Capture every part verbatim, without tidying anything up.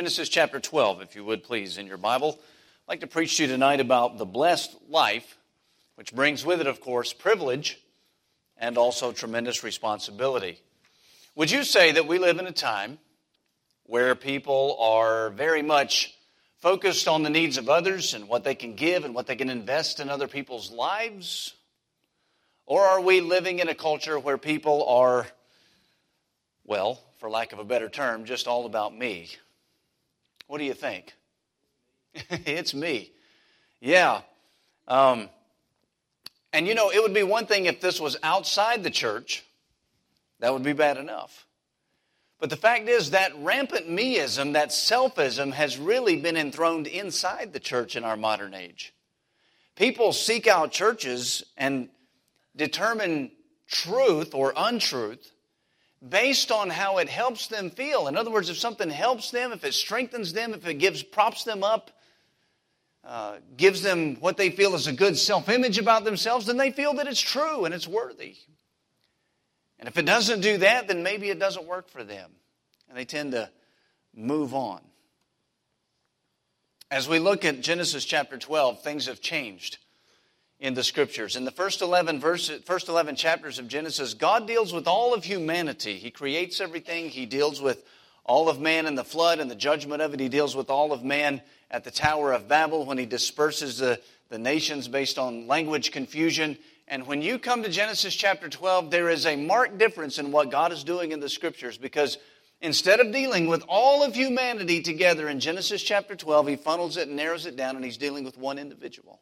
Genesis chapter twelve, if you would please, in your Bible. I'd like to preach to you tonight about the blessed life, which brings with it, of course, privilege and also tremendous responsibility. Would you say that we live in a time where people are very much focused on the needs of others and what they can give and what they can invest in other people's lives? Or are we living in a culture where people are, well, for lack of a better term, just all about me? What do you think? It's me. Yeah. Um, and you know, it would be one thing if this was outside the church. That would be bad enough. But the fact is that rampant meism, that selfism, has really been enthroned inside the church in our modern age. People seek out churches and determine truth or untruth based on how it helps them feel. In other words, if something helps them, if it strengthens them, if it gives props them up, uh, gives them what they feel is a good self-image about themselves, then they feel that it's true and it's worthy. And if it doesn't do that, then maybe it doesn't work for them. And they tend to move on. As we look at Genesis chapter twelve, things have changed in the Scriptures. In the first eleven verses, first eleven chapters of Genesis, God deals with all of humanity. He creates everything. He deals with all of man in the flood and the judgment of it. He deals with all of man at the Tower of Babel when he disperses the, the nations based on language confusion. And when you come to Genesis chapter twelve, there is a marked difference in what God is doing in the Scriptures, because instead of dealing with all of humanity together in Genesis chapter twelve, he funnels it and narrows it down, and he's dealing with one individual.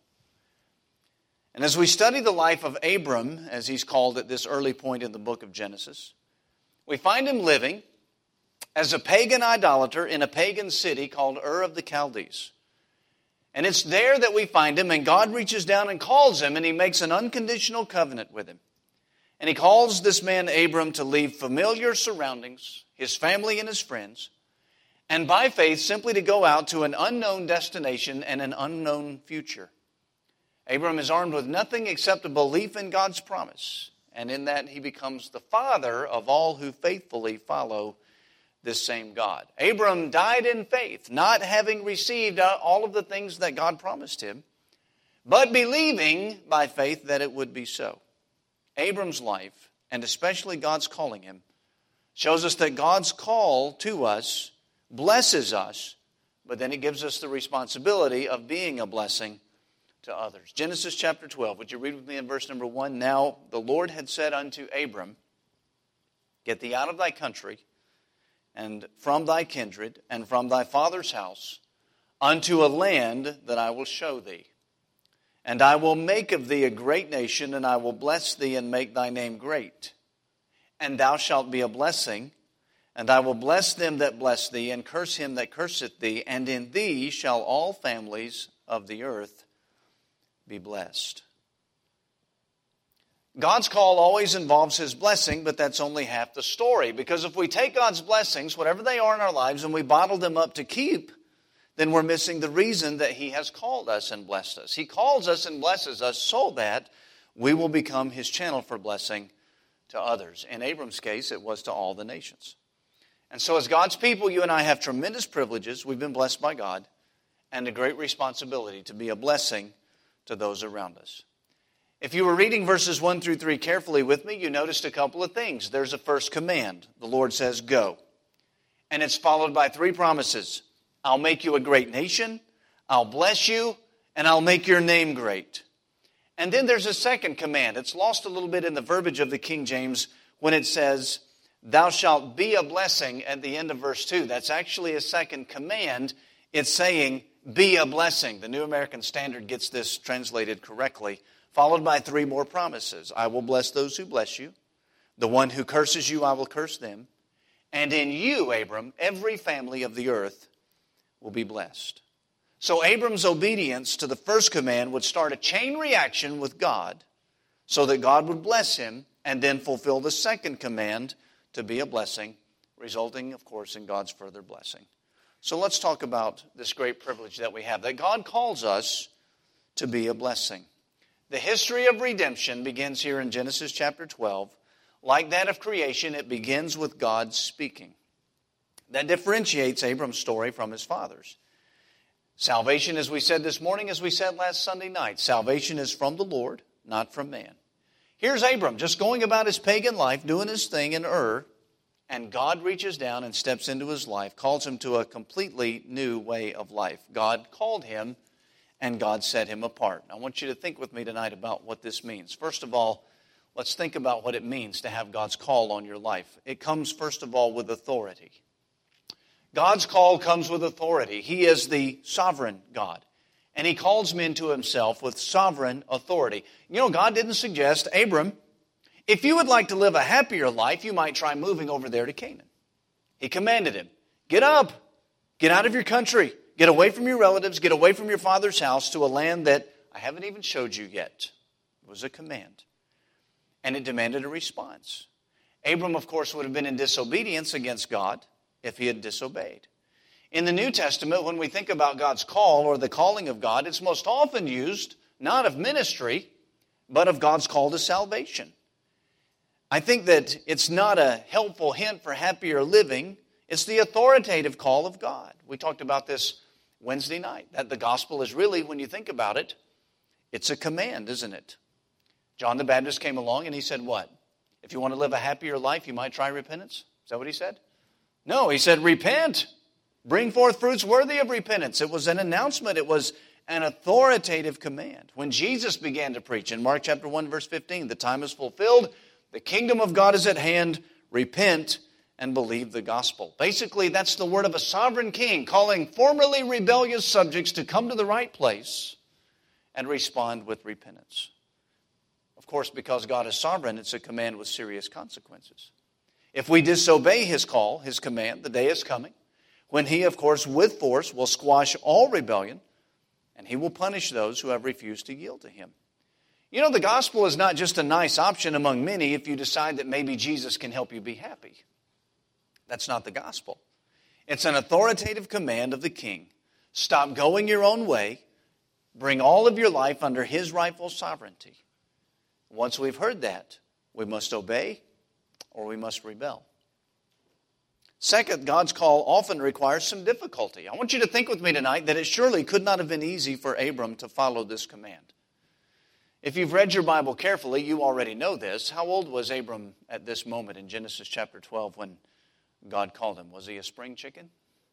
And as we study the life of Abram, as he's called at this early point in the book of Genesis, we find him living as a pagan idolater in a pagan city called Ur of the Chaldees. And it's there that we find him, and God reaches down and calls him, and he makes an unconditional covenant with him. And he calls this man Abram to leave familiar surroundings, his family and his friends, and by faith simply to go out to an unknown destination and an unknown future. Abram is armed with nothing except a belief in God's promise, and in that he becomes the father of all who faithfully follow this same God. Abram died in faith, not having received all of the things that God promised him, but believing by faith that it would be so. Abram's life, and especially God's calling him, shows us that God's call to us blesses us, but then it gives us the responsibility of being a blessing to others. Genesis chapter twelve, would you read with me in verse number one? Now the Lord had said unto Abram, get thee out of thy country, and from thy kindred, and from thy father's house, unto a land that I will show thee. And I will make of thee a great nation, and I will bless thee and make thy name great. And thou shalt be a blessing, and I will bless them that bless thee, and curse him that curseth thee, and in thee shall all families of the earth be blessed. God's call always involves his blessing, but that's only half the story. Because if we take God's blessings, whatever they are in our lives, and we bottle them up to keep, then we're missing the reason that he has called us and blessed us. He calls us and blesses us so that we will become his channel for blessing to others. In Abram's case, it was to all the nations. And so as God's people, you and I have tremendous privileges. We've been blessed by God, and a great responsibility to be a blessing to those around us. If you were reading verses one through three carefully with me, you noticed a couple of things. There's a first command. The Lord says, go. And it's followed by three promises. I'll make you a great nation, I'll bless you, and I'll make your name great. And then there's a second command. It's lost a little bit in the verbiage of the King James when it says, thou shalt be a blessing at the end of verse two. That's actually a second command. It's saying, be a blessing. The New American Standard gets this translated correctly, followed by three more promises. I will bless those who bless you. The one who curses you, I will curse them. And in you, Abram, every family of the earth will be blessed. So Abram's obedience to the first command would start a chain reaction with God so that God would bless him and then fulfill the second command to be a blessing, resulting, of course, in God's further blessing. So let's talk about this great privilege that we have, that God calls us to be a blessing. The history of redemption begins here in Genesis chapter twelve. Like that of creation, it begins with God speaking. that differentiates Abram's story from his father's. Salvation, as we said this morning, as we said last Sunday night, salvation is from the Lord, not from man. Here's Abram just going about his pagan life, doing his thing in Ur, and God reaches down and steps into his life, calls him to a completely new way of life. God called him, and God set him apart. I want you to think with me tonight about what this means. First of all, let's think about what it means to have God's call on your life. It comes, first of all, with authority. God's call comes with authority. He is the sovereign God. And He calls men to Himself with sovereign authority. You know, God didn't suggest, Abram, if you would like to live a happier life, you might try moving over there to Canaan. He commanded him, get up, get out of your country, get away from your relatives, get away from your father's house to a land that I haven't even showed you yet. It was a command. And it demanded a response. Abram, of course, would have been in disobedience against God if he had disobeyed. In the New Testament, when we think about God's call or the calling of God, it's most often used not of ministry, but of God's call to salvation. I think that it's not a helpful hint for happier living. It's the authoritative call of God. We talked about this Wednesday night, that the gospel is really, when you think about it, it's a command, isn't it? John the Baptist came along and he said what? If you want to live a happier life, you might try repentance. Is that what he said? No, he said, repent. Bring forth fruits worthy of repentance. It was an announcement. It was an authoritative command. When Jesus began to preach in Mark chapter one, verse fifteen, the time is fulfilled. The kingdom of God is at hand. Repent and believe the gospel. Basically, that's the word of a sovereign king calling formerly rebellious subjects to come to the right place and respond with repentance. Of course, because God is sovereign, it's a command with serious consequences. If we disobey His call, His command, the day is coming when He, of course, with force will squash all rebellion, and He will punish those who have refused to yield to Him. You know, the gospel is not just a nice option among many if you decide that maybe Jesus can help you be happy. That's not the gospel. It's an authoritative command of the King. Stop going your own way. Bring all of your life under His rightful sovereignty. Once we've heard that, we must obey or we must rebel. Second, God's call often requires some difficulty. I want you to think with me tonight that it surely could not have been easy for Abram to follow this command. If you've read your Bible carefully, you already know this. How old was Abram at this moment in Genesis chapter twelve when God called him? Was he a spring chicken?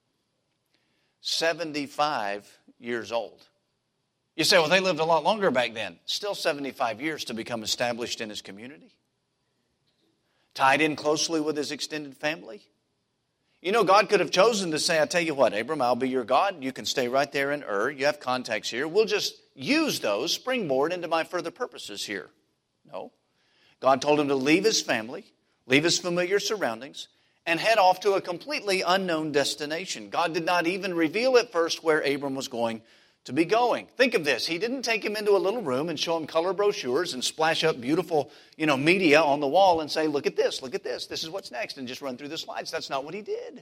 seventy-five years old. You say, well, they lived a lot longer back then. Still seventy-five years to become established in his community. Tied in closely with his extended family. You know, God could have chosen to say, I tell you what, Abram, I'll be your God. You can stay right there in Ur. You have contacts here. We'll just use those, springboard into my further purposes here. No. God told him to leave his family, leave his familiar surroundings, and head off to a completely unknown destination. God did not even reveal at first where Abram was going to be going. Think of this. He didn't take him into a little room and show him color brochures and splash up beautiful, you know, media on the wall and say, look at this, look at this, this is what's next, and just run through the slides. That's not what he did.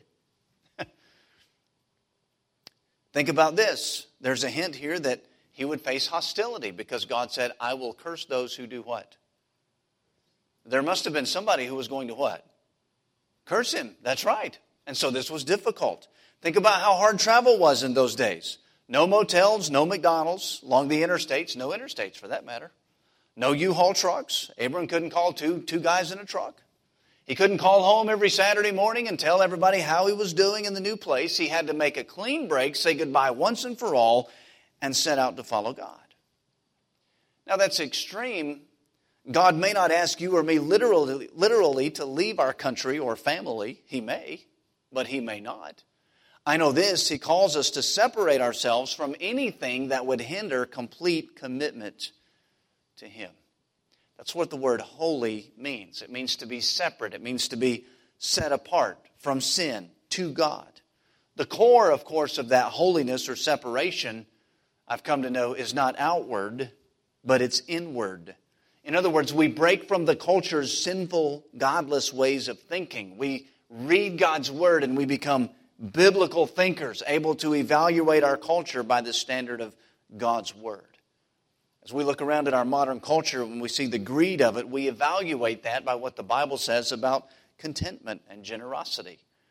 Think about this. There's a hint here that he would face hostility because God said, I will curse those who do what? There must have been somebody who was going to what? Curse him. That's right. And so this was difficult. Think about how hard travel was in those days. No motels, no McDonald's, along the interstates, no interstates for that matter. No U-Haul trucks. Abram couldn't call two, two guys in a truck. He couldn't call home every Saturday morning and tell everybody how he was doing in the new place. He had to make a clean break, say goodbye once and for all, and set out to follow God. Now that's extreme. God may not ask you or me literally, literally to leave our country or family. He may, but He may not. I know this, He calls us to separate ourselves from anything that would hinder complete commitment to Him. That's what the word holy means. It means to be separate. It means to be set apart from sin to God. The core, of course, of that holiness or separation, I've come to know, is not outward, but it's inward. In other words, we break from the culture's sinful, godless ways of thinking. We read God's Word and we become biblical thinkers, able to evaluate our culture by the standard of God's Word. As we look around at our modern culture, when we see the greed of it, we evaluate that by what the Bible says about contentment and generosity.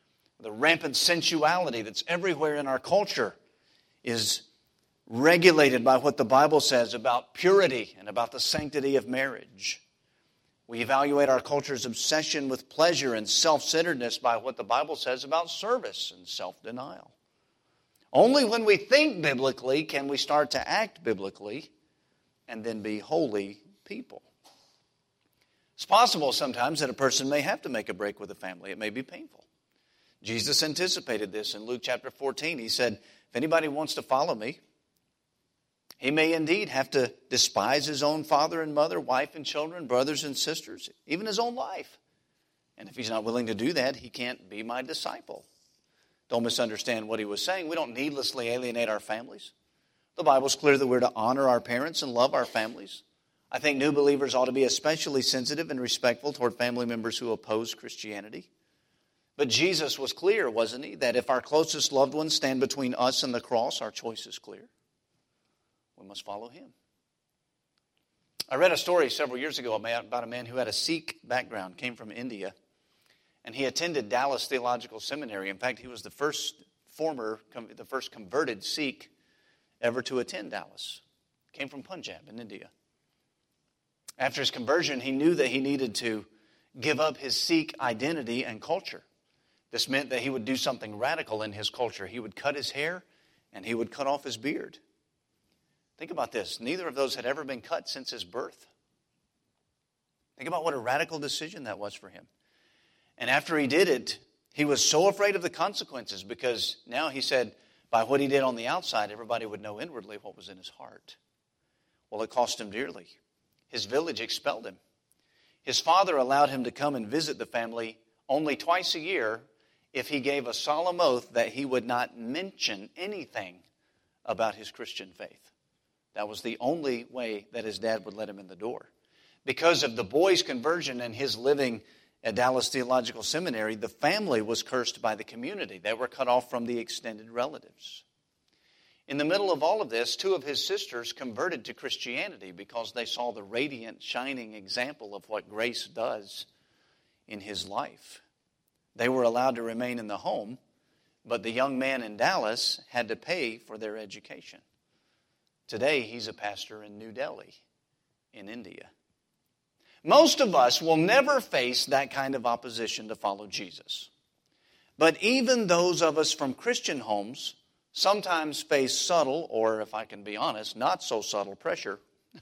The rampant sensuality that's everywhere in our culture is regulated by what the Bible says about purity and about the sanctity of marriage. We evaluate our culture's obsession with pleasure and self-centeredness by what the Bible says about service and self-denial. Only when we think biblically can we start to act biblically and then be holy people. It's possible sometimes that a person may have to make a break with a family. It may be painful. Jesus anticipated this in Luke chapter fourteen. He said, if anybody wants to follow me, he may indeed have to despise his own father and mother, wife and children, brothers and sisters, even his own life. And if he's not willing to do that, he can't be my disciple. Don't misunderstand what he was saying. We don't needlessly alienate our families. The Bible's clear that we're to honor our parents and love our families. I think new believers ought to be especially sensitive and respectful toward family members who oppose Christianity. But Jesus was clear, wasn't he, that if our closest loved ones stand between us and the cross, our choice is clear. We must follow him. I read a story several years ago about a man who had a Sikh background, came from India, and he attended Dallas Theological Seminary. In fact, he was the first former, the first converted Sikh ever to attend Dallas. Came from Punjab in India. After his conversion, he knew that he needed to give up his Sikh identity and culture. This meant that he would do something radical in his culture. He would cut his hair and he would cut off his beard. Think about this. Neither of those had ever been cut since his birth. Think about what a radical decision that was for him. And after he did it, he was so afraid of the consequences because now he said, by what he did on the outside, everybody would know inwardly what was in his heart. Well, it cost him dearly. His village expelled him. His father allowed him to come and visit the family only twice a year if he gave a solemn oath that he would not mention anything about his Christian faith. That was the only way that his dad would let him in the door. Because of the boy's conversion and his living at Dallas Theological Seminary, the family was cursed by the community. They were cut off from the extended relatives. In the middle of all of this, two of his sisters converted to Christianity because they saw the radiant, shining example of what grace does in his life. They were allowed to remain in the home, but the young man in Dallas had to pay for their education. Today, he's a pastor in New Delhi, in India. Most of us will never face that kind of opposition to follow Jesus. But even those of us from Christian homes sometimes face subtle, or if I can be honest, not so subtle pressure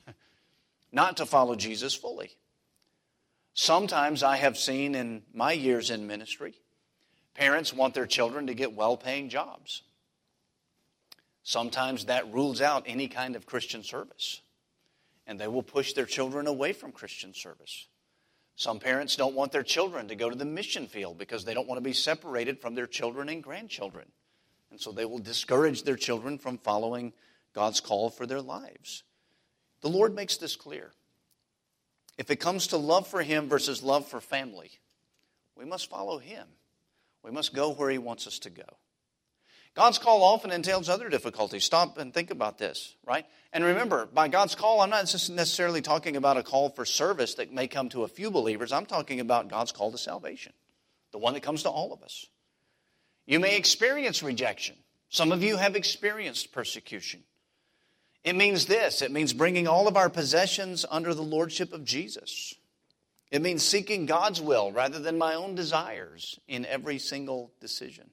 not to follow Jesus fully. Sometimes I have seen in my years in ministry, parents want their children to get well-paying jobs. Sometimes that rules out any kind of Christian service, and they will push their children away from Christian service. Some parents don't want their children to go to the mission field because they don't want to be separated from their children and grandchildren. And so they will discourage their children from following God's call for their lives. The Lord makes this clear. If it comes to love for him versus love for family, we must follow him. We must go where he wants us to go. God's call often entails other difficulties. Stop and think about this, right? And remember, by God's call, I'm not necessarily talking about a call for service that may come to a few believers. I'm talking about God's call to salvation, the one that comes to all of us. You may experience rejection. Some of you have experienced persecution. It means this. It means bringing all of our possessions under the lordship of Jesus. It means seeking God's will rather than my own desires in every single decision.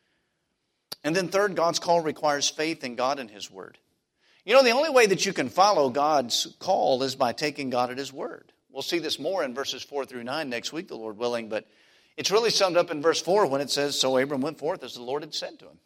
And then third, God's call requires faith in God and his word. You know, the only way that you can follow God's call is by taking God at his word. We'll see this more in verses four through nine next week, the Lord willing, but it's really summed up in verse four when it says, so Abram went forth as the Lord had said to him.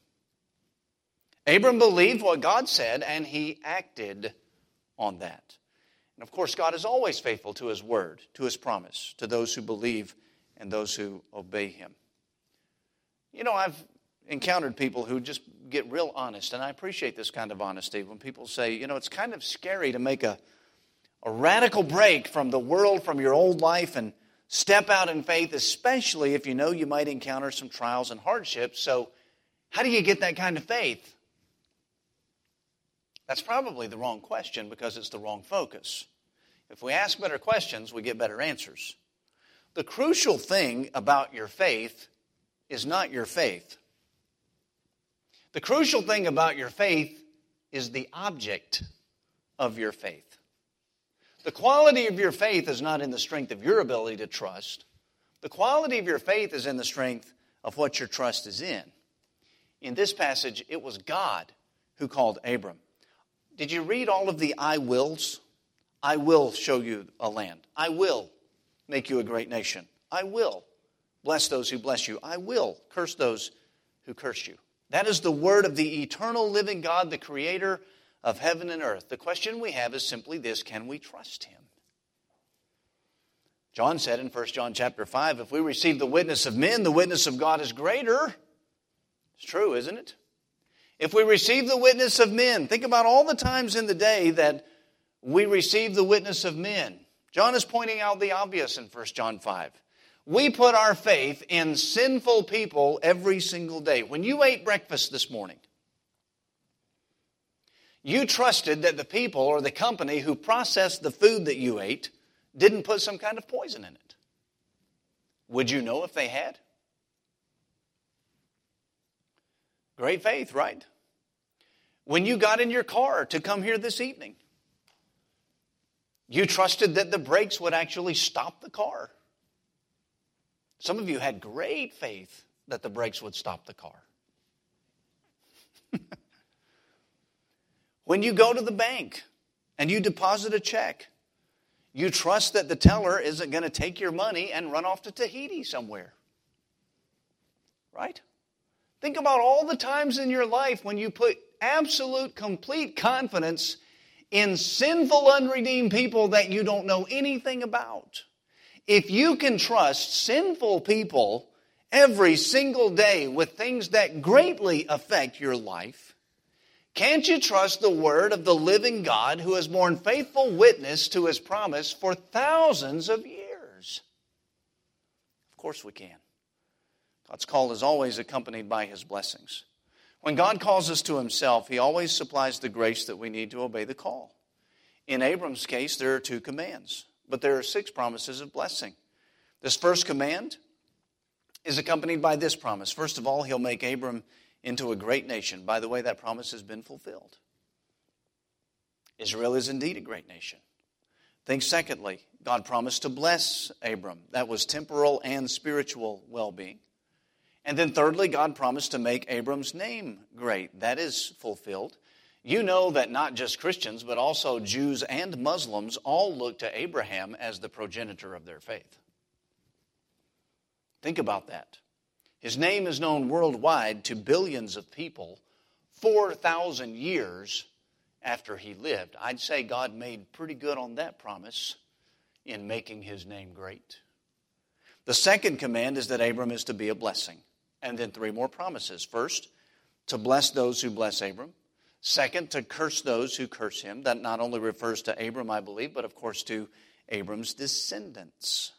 Abram believed what God said, and he acted on that. And of course, God is always faithful to his word, to his promise, to those who believe and those who obey him. You know, I've encountered people who just get real honest, and I appreciate this kind of honesty when people say, you know, it's kind of scary to make a, a radical break from the world, from your old life, and step out in faith, especially if you know you might encounter some trials and hardships. So how do you get that kind of faith? That's probably the wrong question because it's the wrong focus. If we ask better questions, we get better answers. The crucial thing about your faith is not your faith. The crucial thing about your faith is the object of your faith. The quality of your faith is not in the strength of your ability to trust. The quality of your faith is in the strength of what your trust is in. In this passage, it was God who called Abram. Did you read all of the I wills? I will show you a land. I will make you a great nation. I will bless those who bless you. I will curse those who curse you. That is the word of the eternal living God, the creator of heaven and earth. The question we have is simply this: can we trust him? John said in First John chapter five, if we receive the witness of men, the witness of God is greater. It's true, isn't it? If we receive the witness of men, think about all the times in the day that we receive the witness of men. John is pointing out the obvious in First John five. We put our faith in sinful people every single day. When you ate breakfast this morning, you trusted that the people or the company who processed the food that you ate didn't put some kind of poison in it. Would you know if they had? Great faith, right? When you got in your car to come here this evening, you trusted that the brakes would actually stop the car. Some of you had great faith that the brakes would stop the car. When you go to the bank and you deposit a check, you trust that the teller isn't going to take your money and run off to Tahiti somewhere. Right? Think about all the times in your life when you put absolute, complete confidence in sinful, unredeemed people that you don't know anything about. If you can trust sinful people every single day with things that greatly affect your life, can't you trust the word of the living God who has borne faithful witness to his promise for thousands of years? Of course we can. God's call is always accompanied by his blessings. When God calls us to himself, he always supplies the grace that we need to obey the call. In Abram's case, there are two commands, but there are six promises of blessing. This first command is accompanied by this promise. First of all, he'll make Abram into a great nation. By the way, that promise has been fulfilled. Israel is indeed a great nation. Think secondly, God promised to bless Abram. That was temporal and spiritual well-being. And then thirdly, God promised to make Abram's name great. That is fulfilled. You know that not just Christians, but also Jews and Muslims all look to Abraham as the progenitor of their faith. Think about that. His name is known worldwide to billions of people four thousand years after he lived. I'd say God made pretty good on that promise in making his name great. The second command is that Abram is to be a blessing. And then three more promises. First, to bless those who bless Abram. Second, to curse those who curse him. That not only refers to Abram, I believe, but of course to Abram's descendants.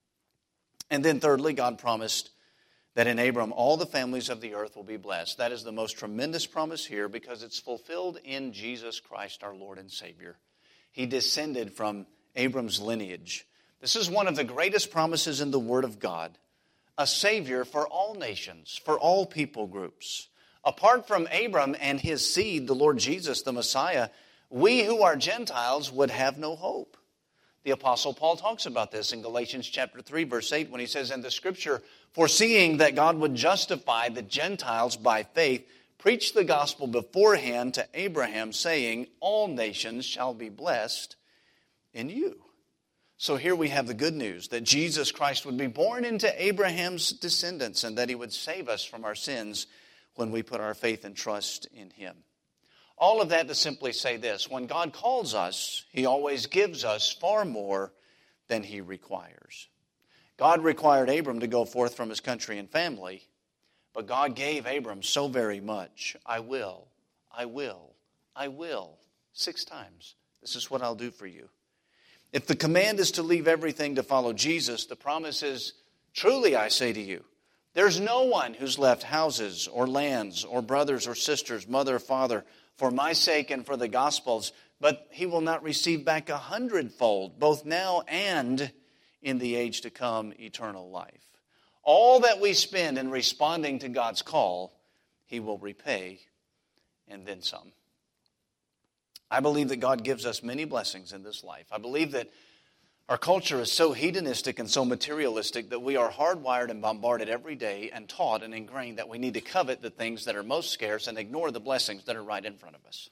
And then thirdly, God promised that in Abram all the families of the earth will be blessed. That is the most tremendous promise here because it's fulfilled in Jesus Christ, our Lord and Savior. He descended from Abram's lineage. This is one of the greatest promises in the Word of God. A Savior for all nations, for all people groups. Apart from Abram and his seed, the Lord Jesus, the Messiah, we who are Gentiles would have no hope. The Apostle Paul talks about this in Galatians chapter three, verse eight, when he says in the Scripture, foreseeing that God would justify the Gentiles by faith, preached the gospel beforehand to Abraham, saying, all nations shall be blessed in you. So here we have the good news that Jesus Christ would be born into Abraham's descendants and that he would save us from our sins when we put our faith and trust in him. All of that to simply say this: when God calls us, he always gives us far more than he requires. God required Abram to go forth from his country and family, but God gave Abram so very much. I will, I will, I will. Six times. This is what I'll do for you. If the command is to leave everything to follow Jesus, the promise is, truly I say to you, there's no one who's left houses or lands or brothers or sisters, mother or father, for my sake and for the gospel's, but he will not receive back a hundredfold, both now and in the age to come, eternal life. All that we spend in responding to God's call, He will repay, and then some. I believe that God gives us many blessings in this life. I believe that our culture is so hedonistic and so materialistic that we are hardwired and bombarded every day and taught and ingrained that we need to covet the things that are most scarce and ignore the blessings that are right in front of us.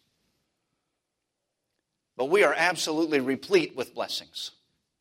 But we are absolutely replete with blessings.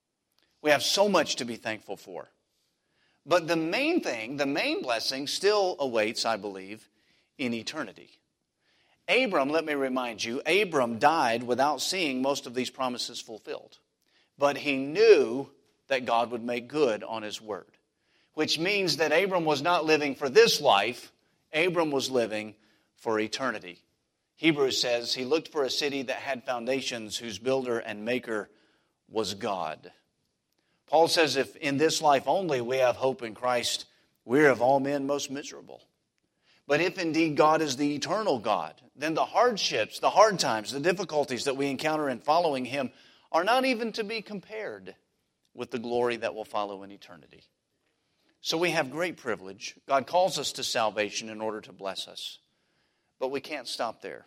We have so much to be thankful for. But the main thing, the main blessing still awaits, I believe, in eternity. Abram, let me remind you, Abram died without seeing most of these promises fulfilled. But he knew that God would make good on His word. Which means that Abram was not living for this life. Abram was living for eternity. Hebrews says he looked for a city that had foundations, whose builder and maker was God. Paul says if in this life only we have hope in Christ, we're of all men most miserable. But if indeed God is the eternal God, then the hardships, the hard times, the difficulties that we encounter in following Him are not even to be compared with the glory that will follow in eternity. So we have great privilege. God calls us to salvation in order to bless us. But we can't stop there.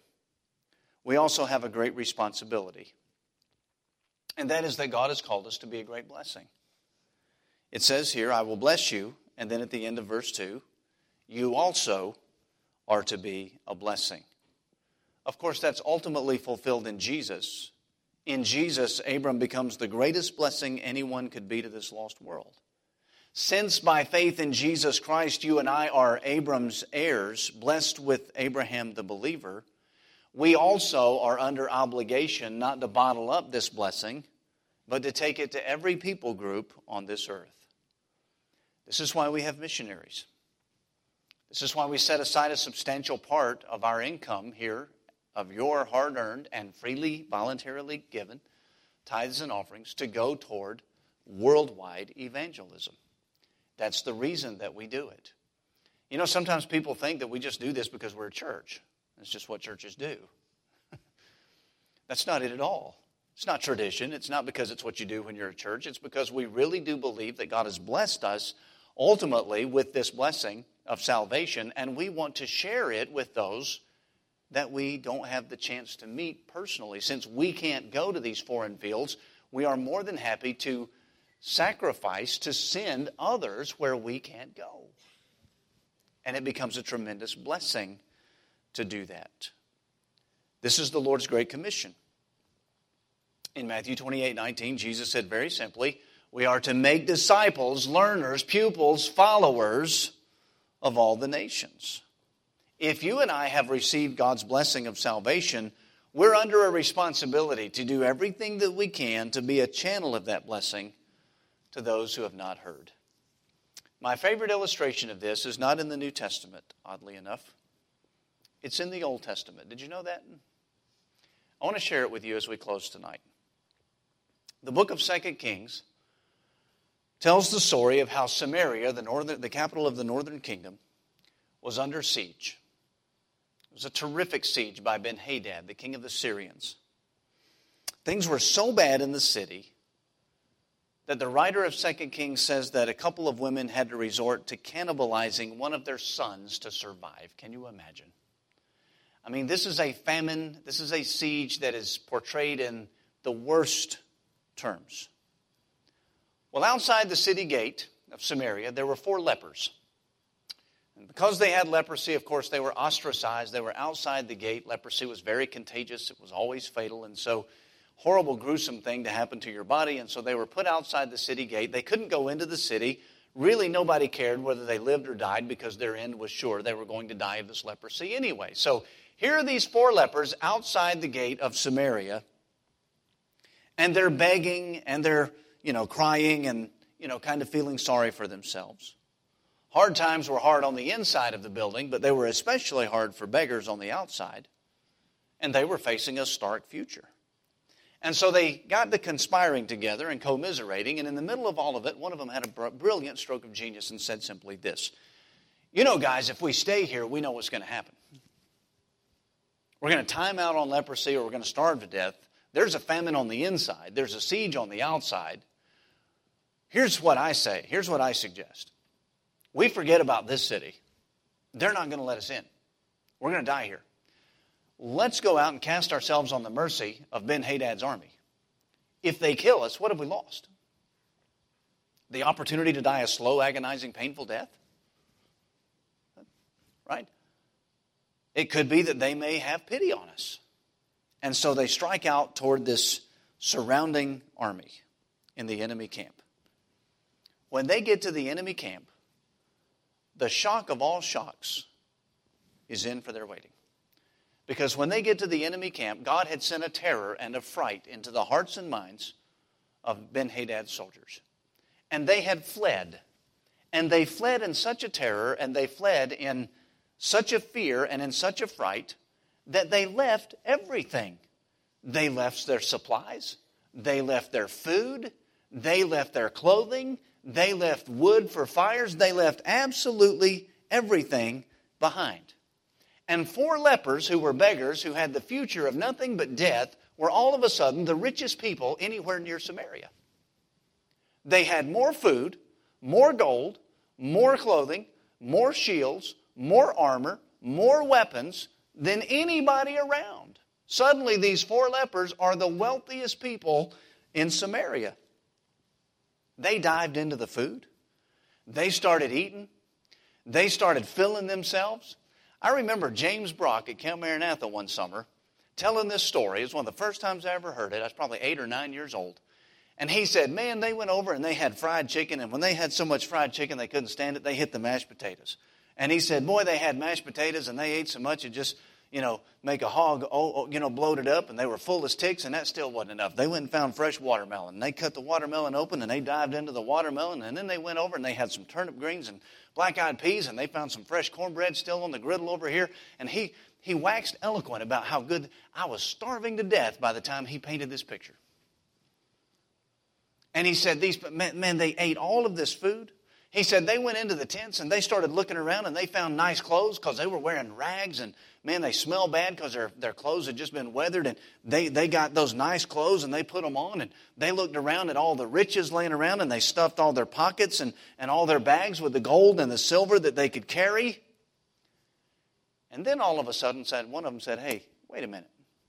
We also have a great responsibility. And that is that God has called us to be a great blessing. It says here, I will bless you. And then at the end of verse two, you also are to be a blessing. Of course, that's ultimately fulfilled in Jesus. In Jesus, Abram becomes the greatest blessing anyone could be to this lost world. Since by faith in Jesus Christ, you and I are Abram's heirs, blessed with Abraham the believer, we also are under obligation not to bottle up this blessing, but to take it to every people group on this earth. This is why we have missionaries. This is why we set aside a substantial part of our income here, of your hard-earned and freely, voluntarily given tithes and offerings, to go toward worldwide evangelism. That's the reason that we do it. You know, sometimes people think that we just do this because we're a church. It's just what churches do. That's not it at all. It's not tradition. It's not because it's what you do when you're a church. It's because we really do believe that God has blessed us ultimately with this blessing of salvation, and we want to share it with those that we don't have the chance to meet personally. Since we can't go to these foreign fields, we are more than happy to sacrifice to send others where we can't go. And it becomes a tremendous blessing to do that. This is the Lord's Great Commission. In Matthew twenty-eight nineteen, Jesus said very simply, we are to make disciples, learners, pupils, followers of all the nations. If you and I have received God's blessing of salvation, we're under a responsibility to do everything that we can to be a channel of that blessing to those who have not heard. My favorite illustration of this is not in the New Testament, oddly enough. It's in the Old Testament. Did you know that? I want to share it with you as we close tonight. The book of Second Kings tells the story of how Samaria, the northern, the capital of the northern kingdom, was under siege. It was a terrific siege by Ben-Hadad, the king of the Syrians. Things were so bad in the city that the writer of Second Kings says that a couple of women had to resort to cannibalizing one of their sons to survive. Can you imagine? I mean, this is a famine, this is a siege that is portrayed in the worst terms. Well, outside the city gate of Samaria, there were four lepers. And because they had leprosy, of course, they were ostracized. They were outside the gate. Leprosy was very contagious. It was always fatal. And so, horrible, gruesome thing to happen to your body. And so they were put outside the city gate. They couldn't go into the city. Really, nobody cared whether they lived or died because their end was sure they were going to die of this leprosy anyway. So here are these four lepers outside the gate of Samaria. And they're begging and they're, you know, crying and, you know, kind of feeling sorry for themselves. Hard times were hard on the inside of the building, but they were especially hard for beggars on the outside. And they were facing a stark future. And so they got to conspiring together and commiserating, and in the middle of all of it, one of them had a brilliant stroke of genius and said simply this: you know, guys, if we stay here, we know what's going to happen. We're going to time out on leprosy or we're going to starve to death. There's a famine on the inside. There's a siege on the outside. Here's what I say. Here's what I suggest. we forget about this city. They're not going to let us in. We're going to die here. Let's go out and cast ourselves on the mercy of Ben-Hadad's army. If they kill us, what have we lost? The opportunity to die a slow, agonizing, painful death? Right? It could be that they may have pity on us. And so they strike out toward this surrounding army in the enemy camp. When they get to the enemy camp, the shock of all shocks is in for their waiting. Because when they get to the enemy camp, God had sent a terror and a fright into the hearts and minds of Ben-Hadad's soldiers. And they had fled. And they fled in such a terror, and they fled in such a fear and in such a fright that they left everything. They left their supplies. They left their food. They left their clothing. They left wood for fires. They left absolutely everything behind. And four lepers who were beggars, who had the future of nothing but death, were all of a sudden the richest people anywhere near Samaria. They had more food, more gold, more clothing, more shields, more armor, more weapons than anybody around. Suddenly these four lepers are the wealthiest people in Samaria. They dived into the food. They started eating. They started filling themselves. I remember James Brock at Camp Maranatha one summer telling this story. It was one of the first times I ever heard it. I was probably eight or nine years old. And he said, man, they went over and they had fried chicken. And when they had so much fried chicken they couldn't stand it, they hit the mashed potatoes. And he said, boy, they had mashed potatoes and they ate so much it just, you know, make a hog, oh, you know, bloated up. And they were full as ticks, and that still wasn't enough. They went and found fresh watermelon. And they cut the watermelon open and they dived into the watermelon. And then they went over and they had some turnip greens and black-eyed peas. And they found some fresh cornbread still on the griddle over here. And he, he waxed eloquent about how good. I was starving to death by the time he painted this picture. And he said, these man, man, they ate all of this food. He said they went into the tents and they started looking around and they found nice clothes because they were wearing rags. And, man, they smell bad because their, their clothes had just been weathered. And they, they got those nice clothes and they put them on. And they looked around at all the riches laying around and they stuffed all their pockets and, and all their bags with the gold and the silver that they could carry. And then all of a sudden, said one of them said, hey, wait a minute.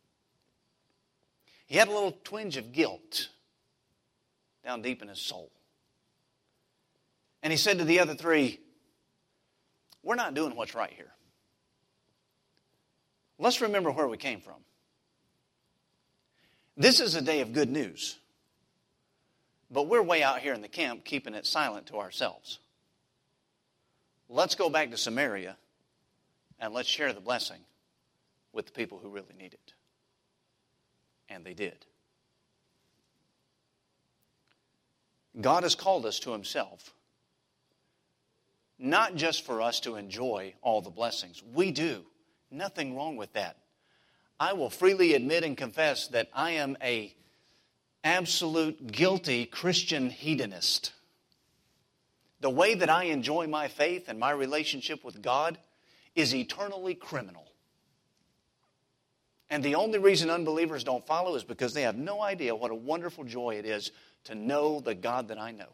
He had a little twinge of guilt down deep in his soul. And he said to the other three, we're not doing what's right here. Let's remember where we came from. This is a day of good news. But we're way out here in the camp keeping it silent to ourselves. Let's go back to Samaria and let's share the blessing with the people who really need it. And they did. God has called us to Himself. Not just for us to enjoy all the blessings. We do. Nothing wrong with that. I will freely admit and confess that I am a absolute guilty Christian hedonist. The way that I enjoy my faith and my relationship with God is eternally criminal. And the only reason unbelievers don't follow is because they have no idea what a wonderful joy it is to know the God that I know.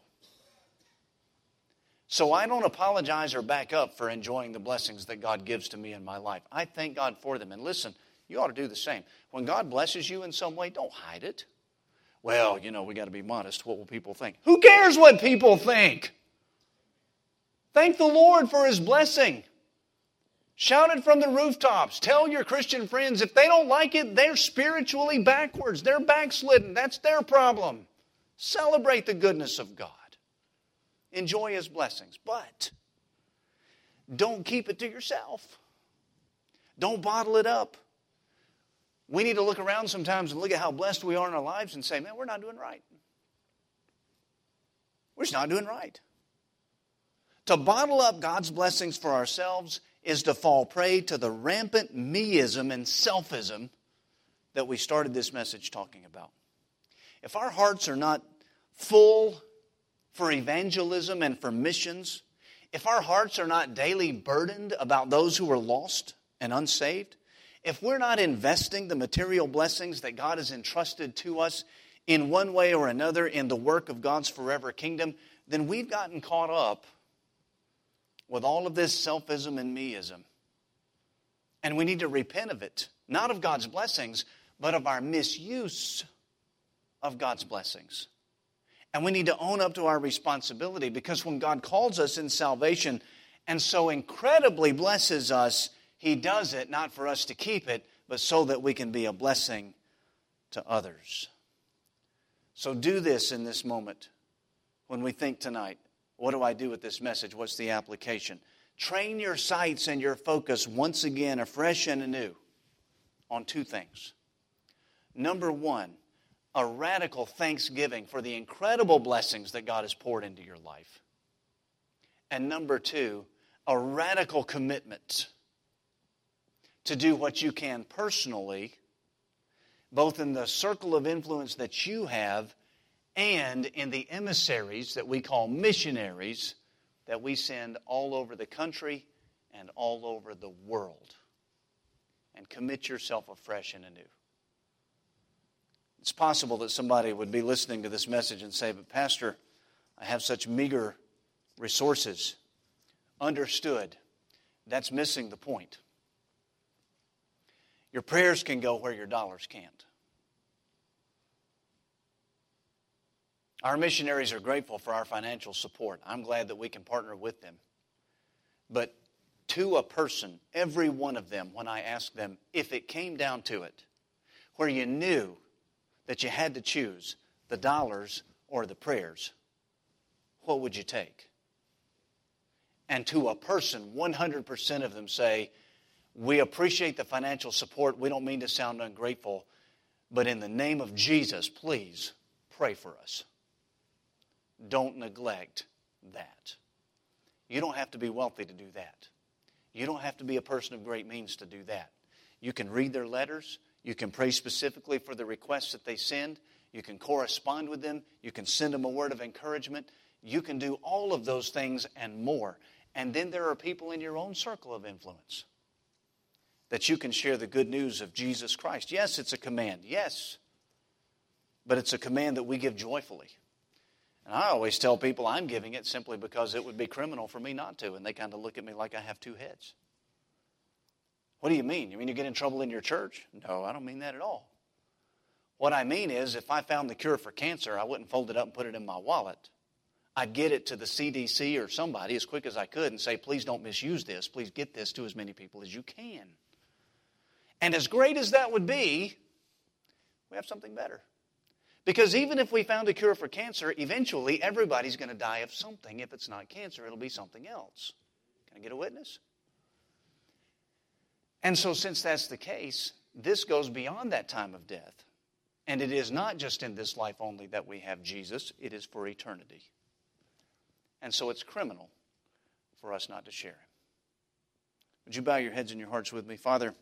So I don't apologize or back up for enjoying the blessings that God gives to me in my life. I thank God for them. And listen, you ought to do the same. When God blesses you in some way, don't hide it. Well, you know, we got to be modest. What will people think? Who cares what people think? Thank the Lord for His blessing. Shout it from the rooftops. Tell your Christian friends if they don't like it, they're spiritually backwards. They're backslidden. That's their problem. Celebrate the goodness of God. Enjoy His blessings. But don't keep it to yourself. Don't bottle it up. We need to look around sometimes and look at how blessed we are in our lives and say, man, we're not doing right. We're just not doing right. To bottle up God's blessings for ourselves is to fall prey to the rampant meism and selfism that we started this message talking about. If our hearts are not full for evangelism and for missions, if our hearts are not daily burdened about those who are lost and unsaved, if we're not investing the material blessings that God has entrusted to us in one way or another in the work of God's forever kingdom, then we've gotten caught up with all of this selfism and meism. And we need to repent of it, not of God's blessings, but of our misuse of God's blessings. And we need to own up to our responsibility, because when God calls us in salvation and so incredibly blesses us, He does it not for us to keep it, but so that we can be a blessing to others. So do this in this moment. When we think tonight, what do I do with this message? What's the application? Train your sights and your focus once again, afresh and anew, on two things. Number one, a radical thanksgiving for the incredible blessings that God has poured into your life. And number two, a radical commitment to do what you can personally, both in the circle of influence that you have and in the emissaries that we call missionaries that we send all over the country and all over the world. And commit yourself afresh and anew. It's possible that somebody would be listening to this message and say, but Pastor, I have such meager resources. Understood. That's missing the point. Your prayers can go where your dollars can't. Our missionaries are grateful for our financial support. I'm glad that we can partner with them. But to a person, every one of them, when I ask them, if it came down to it, where you knew that you had to choose the dollars or the prayers, what would you take? And to a person, one hundred percent of them say, we appreciate the financial support. We don't mean to sound ungrateful, but in the name of Jesus, please pray for us. Don't neglect that. You don't have to be wealthy to do that. You don't have to be a person of great means to do that. You can read their letters. You can pray specifically for the requests that they send. You can correspond with them. You can send them a word of encouragement. You can do all of those things and more. And then there are people in your own circle of influence that you can share the good news of Jesus Christ. Yes, it's a command. Yes. But it's a command that we give joyfully. And I always tell people I'm giving it simply because it would be criminal for me not to. And they kind of look at me like I have two heads. What do you mean? You mean you get in trouble in your church? No, I don't mean that at all. What I mean is, if I found the cure for cancer, I wouldn't fold it up and put it in my wallet. I'd get it to the C D C or somebody as quick as I could and say, please don't misuse this. Please get this to as many people as you can. And as great as that would be, we have something better. Because even if we found a cure for cancer, eventually everybody's going to die of something. If it's not cancer, it'll be something else. Can I get a witness? And so since that's the case, this goes beyond that time of death. And it is not just in this life only that we have Jesus. It is for eternity. And so it's criminal for us not to share Him. Would you bow your heads and your hearts with me? Father,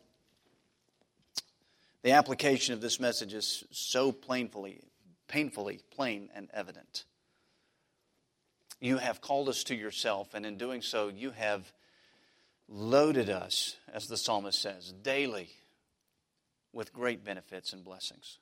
the application of this message is so plainly, painfully plain and evident. You have called us to yourself, and in doing so, you have loaded us, as the psalmist says, daily with great benefits and blessings.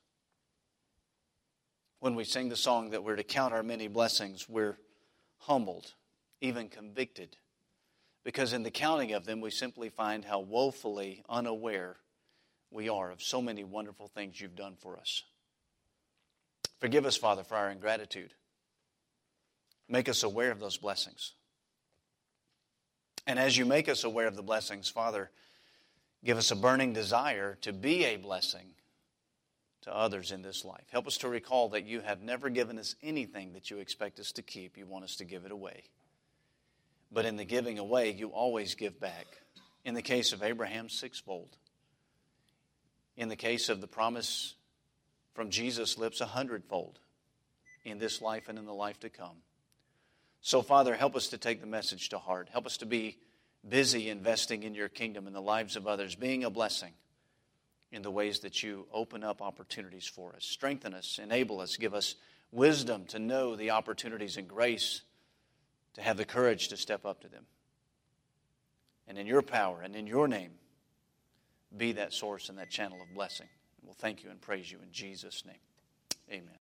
When we sing the song that we're to count our many blessings, we're humbled, even convicted, because in the counting of them, we simply find how woefully unaware we are of so many wonderful things you've done for us. Forgive us, Father, for our ingratitude. Make us aware of those blessings. And as you make us aware of the blessings, Father, give us a burning desire to be a blessing to others in this life. Help us to recall that you have never given us anything that you expect us to keep. You want us to give it away. But in the giving away, you always give back. In the case of Abraham, sixfold. In the case of the promise from Jesus' lips, a hundredfold. In this life and in the life to come. So, Father, help us to take the message to heart. Help us to be busy investing in your kingdom in the lives of others, being a blessing in the ways that you open up opportunities for us. Strengthen us, enable us, give us wisdom to know the opportunities and grace to have the courage to step up to them. And in your power and in your name, be that source and that channel of blessing. We'll thank you and praise you in Jesus' name. Amen.